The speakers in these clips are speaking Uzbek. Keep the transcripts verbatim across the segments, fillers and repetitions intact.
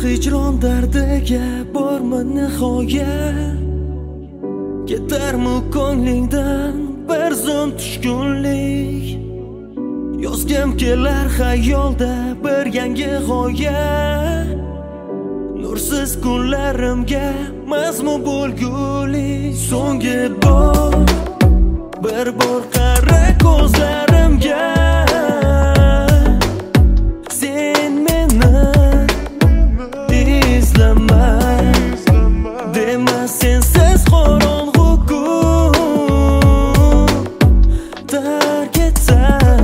hijron dardiga bormi nihoyat? Ketarmi ko'nglingdan bir zum tushkunlik? Yozgim kelar xayolda bir yangi g'oya. Nursiz kunlarimga mazmun bo'lgulik. So'nggi bor bir bor qara ko'zlarimga. Sen meni izlama, dema sensiz qorong'u kun tark etsam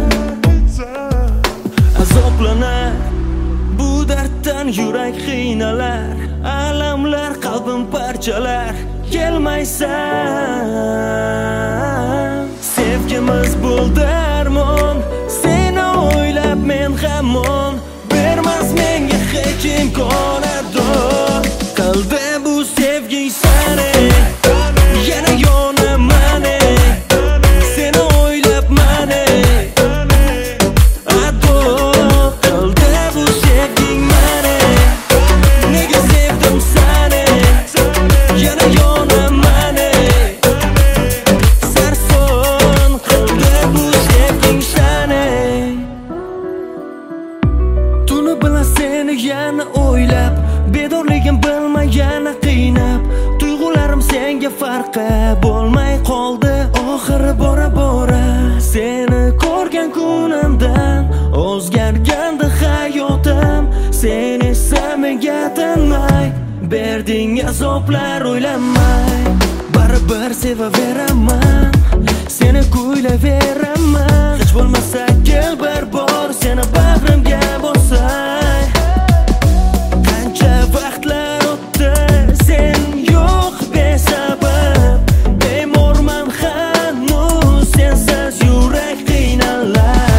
azoblanar. Bu darddan yurak qiynalar, alamlar qalbim parchalar. Kelmaysan, sevgimiz bo'ldi armon, seni o'ylab men hamon. Bermas menga hech imkonador. Qalbi bu sevging sani, yana yonaman, seni o'ylab mani ador. Qalbi bu sevging mani, nega sevdim sani, yana yonaman sarson. Qalbi bu sevging sani. Tuni bilan seni yana o'ylab, bedorligim bilmay yana qiynab, tuyg'ularim senga farqi bo'lmay qoldi. Oxiri bora bora seni ko'rgan kunimdan o'zgargandi hayotim. Sen esa menga tinmay berding azoblar o'ylamay. Baribir sevaveraman, seni kuylayveraman. Hech bo'lmasa kel bir bor seni bag'rimga bosay. Qancha vaqtlar o'tdi sen yo'q besabab, bemorman hanuz sensiz yurak qiynalar.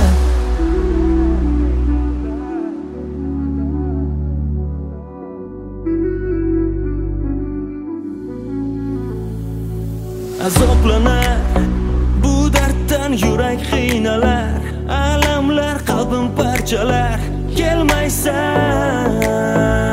Azoblanar bu darddan yurak qiynalar, alamlar qalbim parchalar. Kelmaysan.